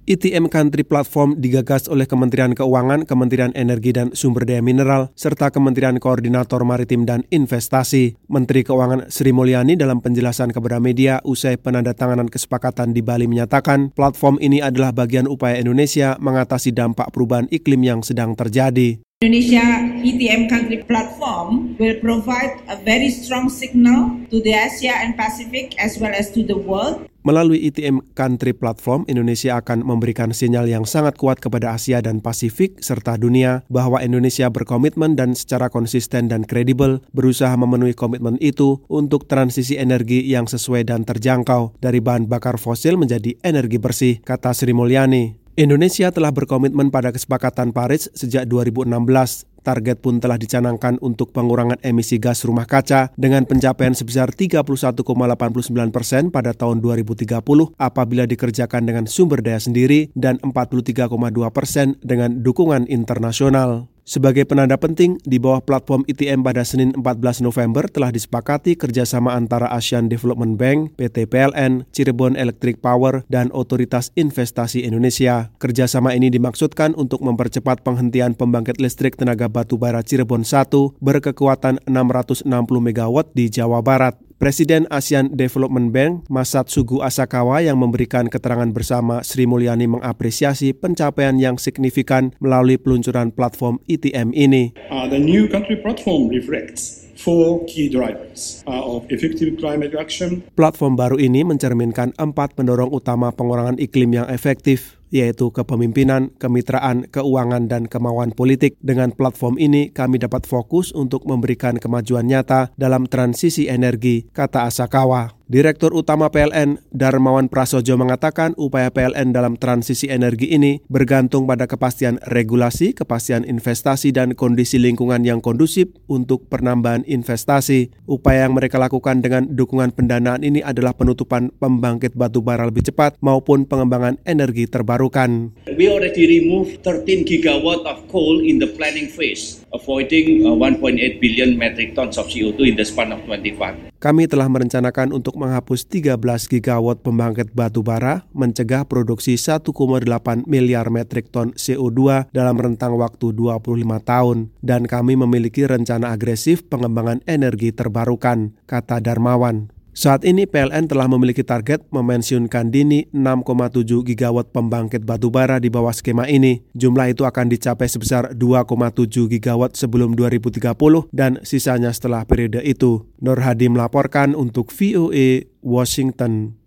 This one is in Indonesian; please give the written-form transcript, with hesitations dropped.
ITM Country Platform digagas oleh Kementerian Keuangan, Kementerian Energi dan Sumber Daya Mineral, serta Kementerian Koordinator Maritim dan Investasi. Menteri Keuangan Sri Mulyani dalam penjelasan kepada media usai penandatanganan kesepakatan di Bali menyatakan platform ini adalah bagian upaya Indonesia mengatasi dampak perubahan iklim yang sedang terjadi. Indonesia ITM Country Platform will provide a very strong signal to the Asia and Pacific as well as to the world. Melalui ITM Country Platform, Indonesia akan memberikan sinyal yang sangat kuat kepada Asia dan Pasifik serta dunia bahwa Indonesia berkomitmen dan secara konsisten dan kredibel berusaha memenuhi komitmen itu untuk transisi energi yang sesuai dan terjangkau dari bahan bakar fosil menjadi energi bersih, kata Sri Mulyani. Indonesia telah berkomitmen pada kesepakatan Paris sejak 2016. Target pun telah dicanangkan untuk pengurangan emisi gas rumah kaca dengan pencapaian sebesar 31,89% pada tahun 2030 apabila dikerjakan dengan sumber daya sendiri dan 43,2% dengan dukungan internasional. Sebagai penanda penting, di bawah platform ITM pada Senin 14 November telah disepakati kerjasama antara Asian Development Bank, PT PLN, Cirebon Electric Power, dan Otoritas Investasi Indonesia. Kerjasama ini dimaksudkan untuk mempercepat penghentian pembangkit listrik tenaga batu bara Cirebon 1 berkekuatan 660 MW di Jawa Barat. Presiden ASEAN Development Bank, Masatsugu Asakawa yang memberikan keterangan bersama Sri Mulyani mengapresiasi pencapaian yang signifikan melalui peluncuran platform ITM ini. The new country platform reflects 4 key drivers of effective climate action. Platform baru ini mencerminkan 4 pendorong utama pengurangan iklim yang efektif, yaitu kepemimpinan, kemitraan, keuangan, dan kemauan politik. Dengan platform ini, kami dapat fokus untuk memberikan kemajuan nyata dalam transisi energi, kata Asakawa. Direktur Utama PLN, Darmawan Prasojo mengatakan upaya PLN dalam transisi energi ini bergantung pada kepastian regulasi, kepastian investasi, dan kondisi lingkungan yang kondusif untuk penambahan investasi. Upaya yang mereka lakukan dengan dukungan pendanaan ini adalah penutupan pembangkit batu bara lebih cepat maupun pengembangan energi terbarukan. We already removed 13 gigawatt of coal in the planning phase, avoiding 1.8 billion metric tons of CO2 in the span of 25. Kami telah merencanakan untuk menghapus 13 gigawatt pembangkit batu bara, mencegah produksi 1,8 miliar metrik ton CO2 dalam rentang waktu 25 tahun, dan kami memiliki rencana agresif pengembangan energi terbarukan, kata Darmawan. Saat ini PLN telah memiliki target memensiunkan dini 6,7 gigawatt pembangkit batubara di bawah skema ini. Jumlah itu akan dicapai sebesar 2,7 gigawatt sebelum 2030 dan sisanya setelah periode itu. Nur Hadi melaporkan untuk VOA Washington.